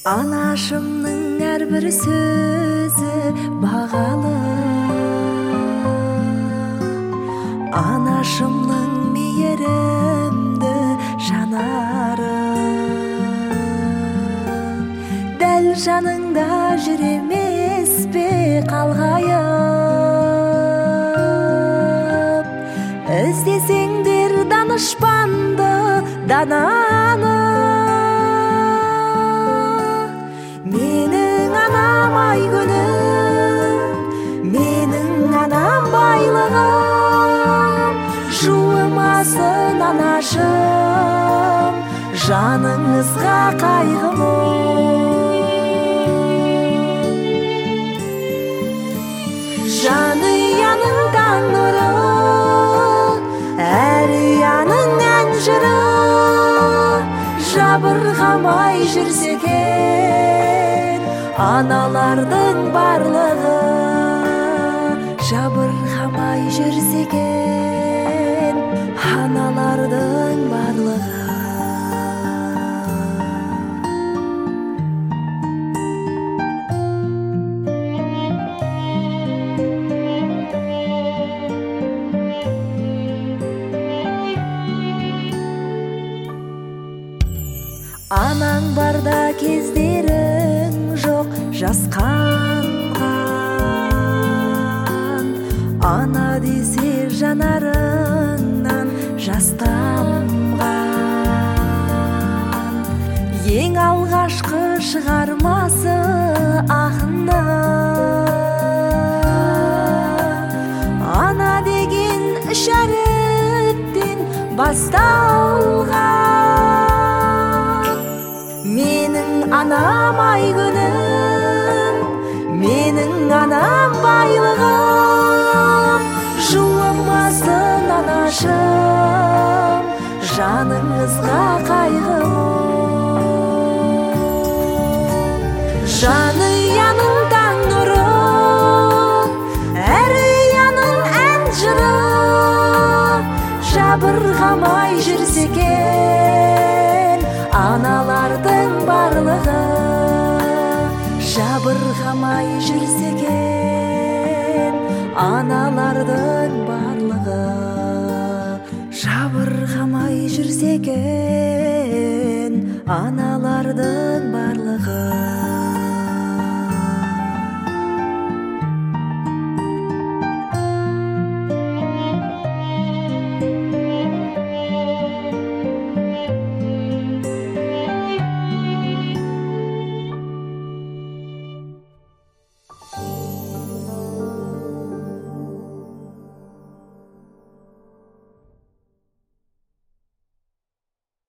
Анашымның әрбір сөзі бағалы, анашымның мейірімді жанары, дәл жаныңда жүр емес пе қалғайып, іздесеңдер данышпанды, дананы. Менің анам ай күнім, менің анам байлығым, жуымасын анашым, жаныңызға қайғым. Жанұяның таң нұры, әр ұяның ән жыры, жабырғамай жүрсе екен аналардың барлығы, жабырғамай жүрсе екен аналардың барлығы. Анаң барда кездерің жоқ жасқанған, ана десе жанарыңнан жас тамған, ең алғашқы шығармасы ақынның, ана деген үш әріптен басталған. Менің анам ай күнім, менің анам байлығым, жуымасын анашым, жаныңызға қайғым. Жанұяның таң нұры, әр ұяның ән жыры, жабырғамай жүрсе екен аналардың барлығы, жабырғамай жүрсе екен аналардың барлығы, жабырғамай жүрсе екен аналардың барлығы.